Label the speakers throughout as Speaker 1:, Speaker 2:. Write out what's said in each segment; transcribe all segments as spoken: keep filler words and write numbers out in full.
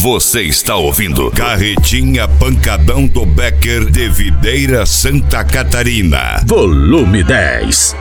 Speaker 1: Você está ouvindo Carretinha Pancadão do Becker de Videira, Santa Catarina.
Speaker 2: Volume dez.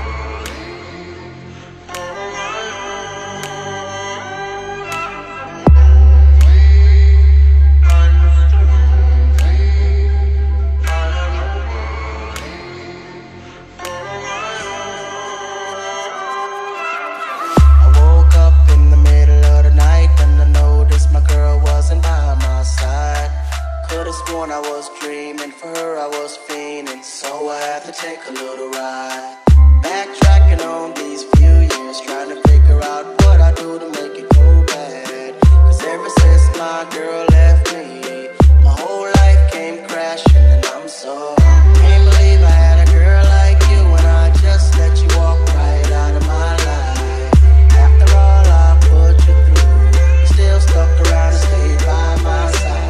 Speaker 3: I was dreaming, for her I was fiending, so I had to take a little ride. Backtracking on these few years, trying to figure out what I do to make it go bad. Cause ever since my girl left me, my whole life came crashing, and I'm so can't believe I had a girl like you, and I just let you walk right out of my life. After all I put you through, you still stuck around and stayed by my side.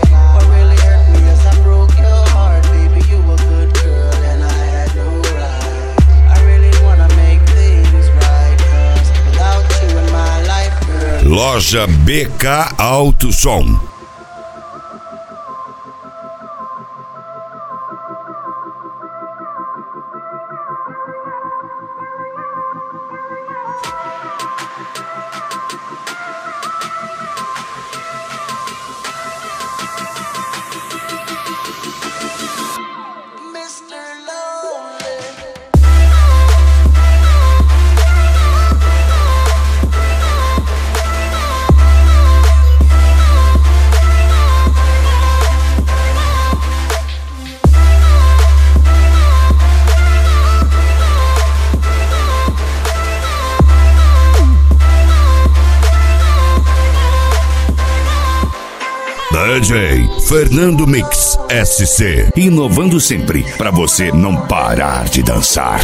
Speaker 1: Loja B K Alto Som. D J Fernando Mix S C, inovando sempre para você não parar de dançar.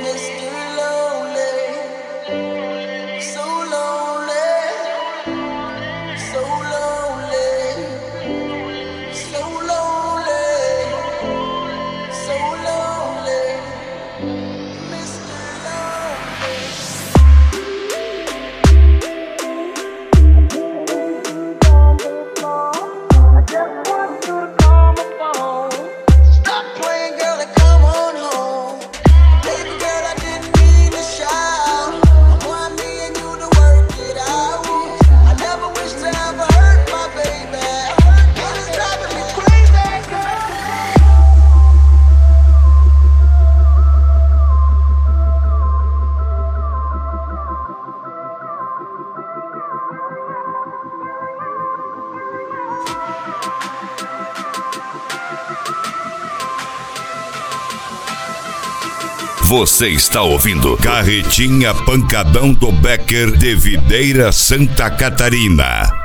Speaker 1: Você está ouvindo Carretinha Pancadão do Becker de Videira, Santa Catarina.